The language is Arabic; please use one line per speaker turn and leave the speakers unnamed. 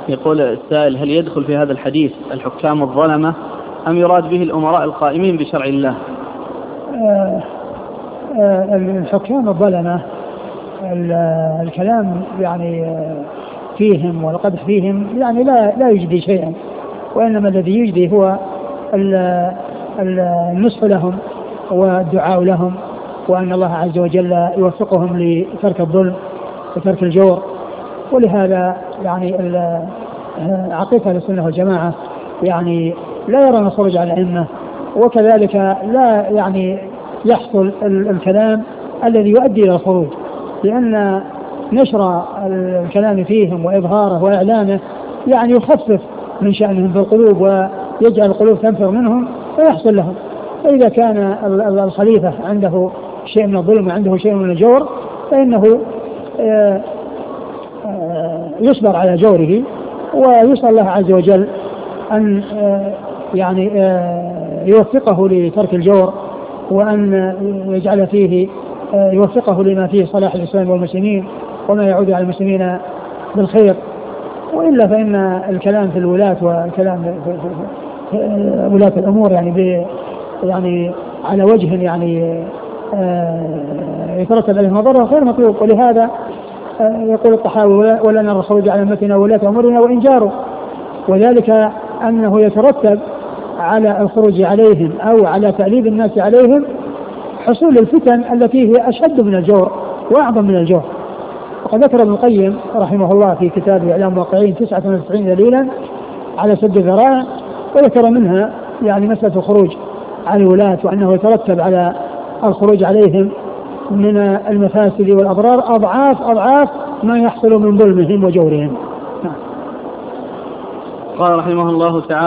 يقول السائل: هل يدخل في هذا الحديث الحكام الظلمة أم يراد به الأمراء القائمين بشرع الله؟
الحكام الظلمة الكلام يعني فيهم والقدح فيهم يعني لا يجدي شيئا، وإنما الذي يجدي هو النصح لهم والدعاء لهم، وأن الله عز وجل يوفقهم لترك الظلم وترك الجور. ولهذا يعني عقيدة السنة والجماعة يعني لا يرون الخروج على الأئمة، وكذلك لا يعني يحصل الكلام الذي يؤدي إلى الخروج، لأن نشر الكلام فيهم وإظهاره وإعلانه يعني يخفف من شأنهم في القلوب ويجعل القلوب تنفر منهم ويحصل لهم. فإذا كان الخليفة عنده شيء من الظلم وعنده شيء من الجور فإنه يصبر على جوره، ويسأل الله عز وجل أن يعني يوفقه لترك الجور، وأن يجعل فيه يوفقه لما فيه صلاح الإسلام والمسلمين وما يعود على المسلمين بالخير. وإلا فإن الكلام في الولاة والكلام في ولاة الأمور يعني على وجه يعني يترتب عليه مضرة غير مطلوب. ولهذا يقول الطحاوي: ولا نرى الخروج على أمتنا ولاة أمورنا وإن جاروا، وذلك أنه يترتب على الخروج عليهم أو على تأليب الناس عليهم حصول الفتن التي هي أشد من الجور وأعظم من الجور. وقد ذكر ابن القيم رحمه الله في كتابه إعلام الواقعين 99 دليلا على سد الذرائع، وذكر منها يعني مسألة الخروج على الولاة، وأنه يترتب على الخروج عليهم من المفاسد والأضرار أضعاف ما يحصل من ظلمهم وجورهم.
قال رحمه الله تعالى: